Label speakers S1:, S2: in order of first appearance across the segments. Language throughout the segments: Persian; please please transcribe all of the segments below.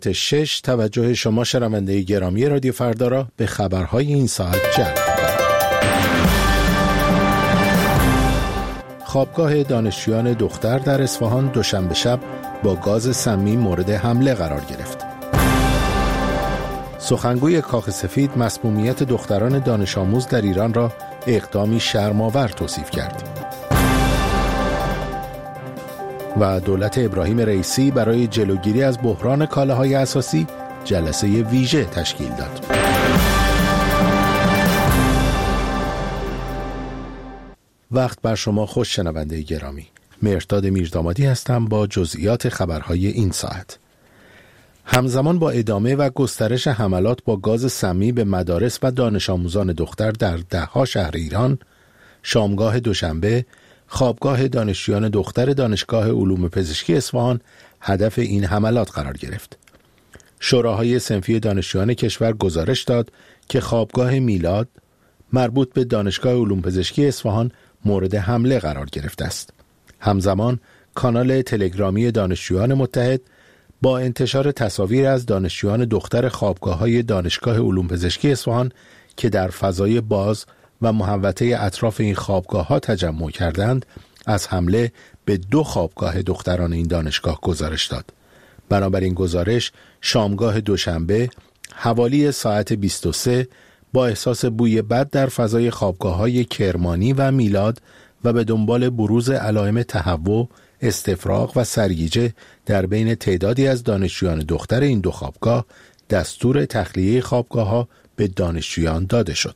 S1: 6 توجه شما شنونده گرامی رادیو فردا را به خبرهای این ساعت جلب می‌کنم. خوابگاه دانشجویان دختر در اصفهان دوشنبه شب با گاز سمی مورد حمله قرار گرفت. سخنگوی کاخ سفید مسمومیت دختران دانش آموز در ایران را اقدامی شرم‌آور توصیف کرد. و دولت ابراهیم رئیسی برای جلوگیری از بحران کالاهای اساسی جلسه ویژه تشکیل داد. وقت بر شما خوش شنونده گرامی. مهرداد میردامادی هستم با جزئیات خبرهای این ساعت. همزمان با ادامه و گسترش حملات با گاز سمی به مدارس و دانش آموزان دختر در ده‌ها شهر ایران، شامگاه دوشنبه خوابگاه دانشجویان دختر دانشگاه علوم پزشکی اصفهان هدف این حملات قرار گرفت. شوراهای صنفی دانشجویان کشور گزارش داد که خوابگاه میلاد مربوط به دانشگاه علوم پزشکی اصفهان مورد حمله قرار گرفته است. همزمان کانال تلگرامی دانشجویان متحد با انتشار تصاویر از دانشجویان دختر خوابگاه‌های دانشگاه علوم پزشکی اصفهان که در فضای باز و محوطه اطراف این خوابگاه‌ها تجمع کردند، از حمله به 2 خوابگاه دختران این دانشگاه گزارش داد. بنابراین گزارش شامگاه دوشنبه حوالی ساعت 23 با احساس بوی بد در فضای خوابگاه‌های کرمانی و میلاد و به دنبال بروز علائم تهوع، استفراغ و سرگیجه در بین تعدادی از دانشجویان دختر این 2 خوابگاه دستور تخلیه خوابگاه‌ها به دانشجویان داده شد.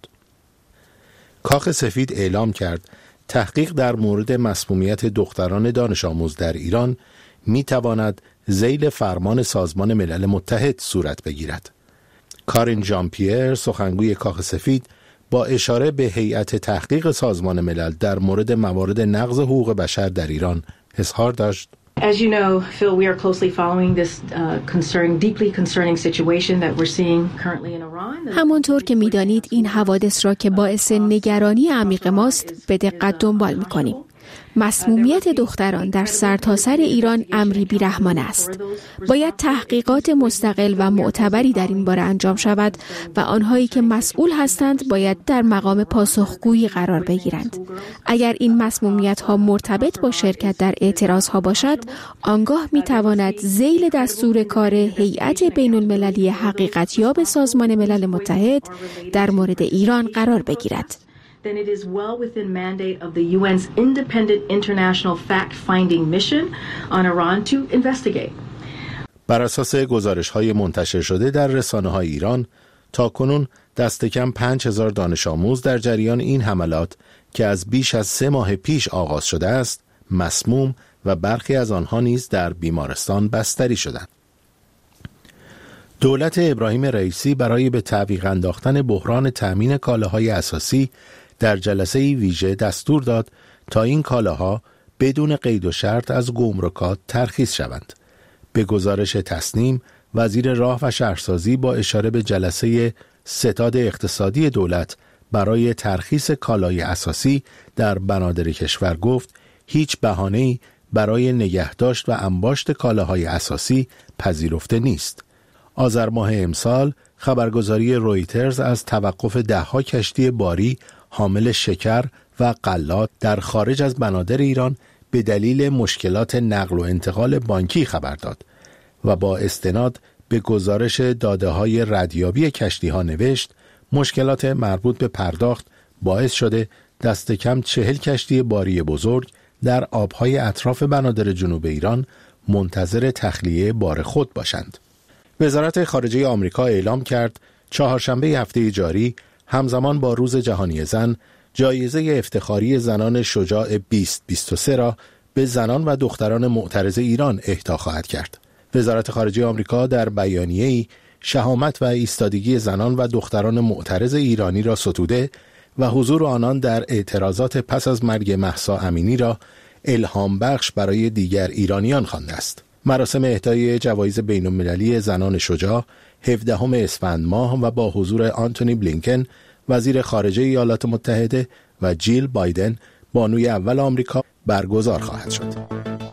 S1: کاخ سفید اعلام کرد تحقیق در مورد مسمومیت دختران دانش آموز در ایران می تواند ذیل فرمان سازمان ملل متحد صورت بگیرد. کارین ژان پیر، سخنگوی کاخ سفید، با اشاره به هیئت تحقیق سازمان ملل در مورد موارد نقض حقوق بشر در ایران اظهار داشت:
S2: As you know, Phil, we are closely following this deeply concerning situation that we're seeing currently in Iran.
S3: همانطور که می‌دانید این حوادث را که باعث نگرانی عمیق ماست به دقت دنبال می‌کنیم. مسمومیت دختران در سرتاسر ایران امری بی‌رحمانه است. باید تحقیقات مستقل و معتبری در این باره انجام شود و آنهایی که مسئول هستند باید در مقام پاسخگویی قرار بگیرند. اگر این مسمومیت‌ها مرتبط با شرکت در اعتراض‌ها باشد، آنگاه می‌تواند ذیل دستور کار هیئت بین‌المللی حقیقت‌یاب سازمان ملل متحد در مورد ایران قرار بگیرد.
S2: then it is well within mandate of the UN's independent international fact-finding mission on Iran to investigate.
S1: بر اساس گزارش‌های منتشر شده در رسانه‌های ایران، تاکنون دست کم 5000 دانش آموز در جریان این حملات که از بیش از 3 ماه پیش آغاز شده است، مسموم و برخی از آنها نیز در بیمارستان بستری شدند. دولت ابراهیم رئیسی برای به تعویق انداختن بحران تأمین کالاهای اساسی در جلسه ویژه دستور داد تا این کالاها بدون قید و شرط از گمرکات ترخیص شوند. به گزارش تصنیم، وزیر راه و شهرسازی با اشاره به جلسه ستاد اقتصادی دولت برای ترخیص کالای اساسی در بنادر کشور گفت هیچ بهانه‌ای برای نگهداشت و انباشت کالاهای اساسی پذیرفته نیست. آذر ماه امسال خبرگزاری رویترز از توقف 10 کشتی باری حامل شکر و غلات در خارج از بنادر ایران به دلیل مشکلات نقل و انتقال بانکی خبر داد و با استناد به گزارش داده‌های ردیابی کشتی‌ها نوشت مشکلات مربوط به پرداخت باعث شده دست کم 40 کشتی باری بزرگ در آب‌های اطراف بنادر جنوب ایران منتظر تخلیه بار خود باشند. وزارت خارجه آمریکا اعلام کرد چهارشنبه هفته جاری همزمان با روز جهانی زن جایزه افتخاری زنان شجاع 2023 را به زنان و دختران معترض ایران اهدا خواهد کرد. وزارت خارجه آمریکا در بیانیه‌ای شهامت و ایستادگی زنان و دختران معترض ایرانی را ستوده و حضور آنان در اعتراضات پس از مرگ مهسا امینی را الهام بخش برای دیگر ایرانیان خوانده است. مراسم اهدای جوایز بین‌المللی زنان شجاع 17 اسفند ماه و با حضور آنتونی بلینکن وزیر خارجه ایالات متحده و جیل بایدن بانوی اول آمریکا برگزار خواهد شد.